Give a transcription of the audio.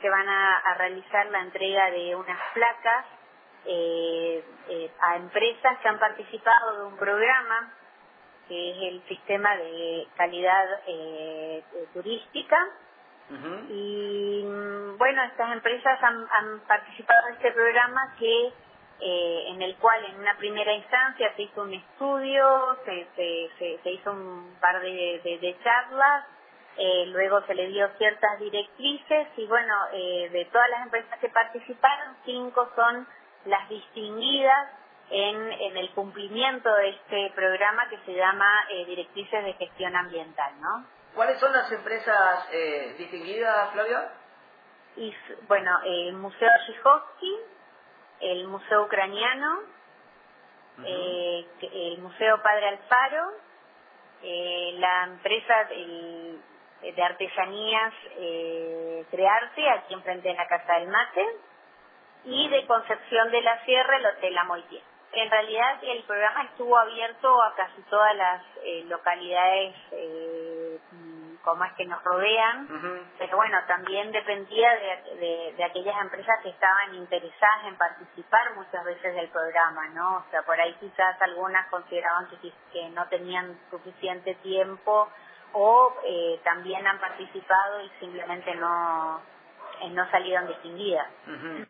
que van a realizar la entrega de unas placas a empresas que han participado de un programa que es el sistema de calidad turística. Y bueno, estas empresas han participado en este programa que en el cual en una primera instancia se hizo un estudio, se hizo un par de charlas, luego se le dio ciertas directrices y bueno, de todas las empresas que participaron, 5 son las distinguidas en el cumplimiento de este programa que se llama Directrices de Gestión Ambiental, ¿no? ¿Cuáles son las empresas distinguidas, Flavia? Y bueno, el Museo Tchaikovsky, el Museo Ucraniano, el Museo Padre Alfaro, la empresa de artesanías Crearte, aquí enfrente de la Casa del Mate, y de Concepción de la Sierra, el Hotel La Moitié. En realidad el programa estuvo abierto a casi todas las localidades como es que nos rodean, pero bueno, también dependía de aquellas empresas que estaban interesadas en participar muchas veces del programa, ¿no? O sea, por ahí quizás algunas consideraban que no tenían suficiente tiempo o también han participado y simplemente no salieron distinguidas.